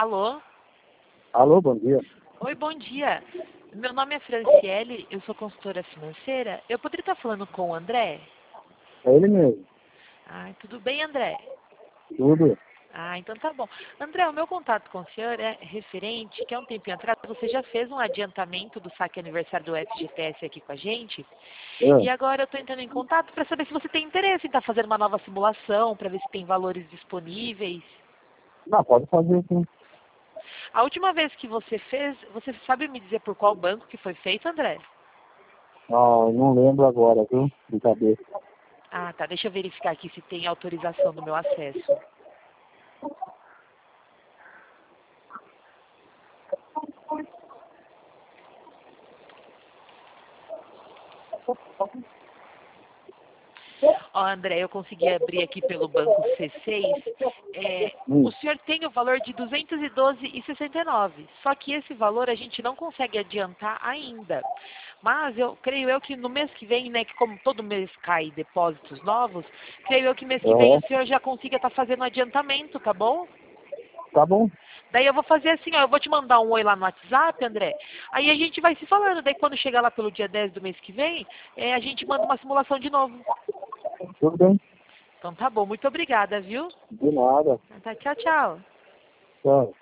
Alô? Alô, bom dia. Oi, bom dia. Meu nome é Franciele, eu sou consultora financeira. Eu poderia estar falando com o André? É ele mesmo. Tudo bem, André? Tudo. Então tá bom. André, o meu contato com o senhor é referente que há um tempinho atrás você já fez um adiantamento do saque aniversário do FGTS aqui com a gente. E É. agora eu estou entrando em contato para saber se você tem interesse em estar fazendo uma nova simulação, para ver se tem valores disponíveis. Não, pode fazer sim. A última vez que você fez, você sabe me dizer por qual banco que foi feito, André? Ah, não lembro agora, viu? De cabeça. Tá. Deixa eu verificar aqui se tem autorização do meu acesso. André, eu consegui abrir aqui pelo banco C6. O senhor tem o valor de 212,69. Só que esse valor a gente não consegue adiantar ainda. Mas eu creio que no mês que vem, né, que como todo mês cai depósitos novos, creio eu que mês que vem Aham. o senhor já consiga estar fazendo adiantamento, tá bom? Tá bom. Daí eu vou fazer assim, eu vou te mandar um oi lá no WhatsApp, André. Aí a gente vai se falando. Daí quando chegar lá pelo dia 10 do mês que vem, a gente manda uma simulação de novo. Tudo bem. Então tá bom, muito obrigada, viu? De nada. Tá, tchau, tchau. Tchau.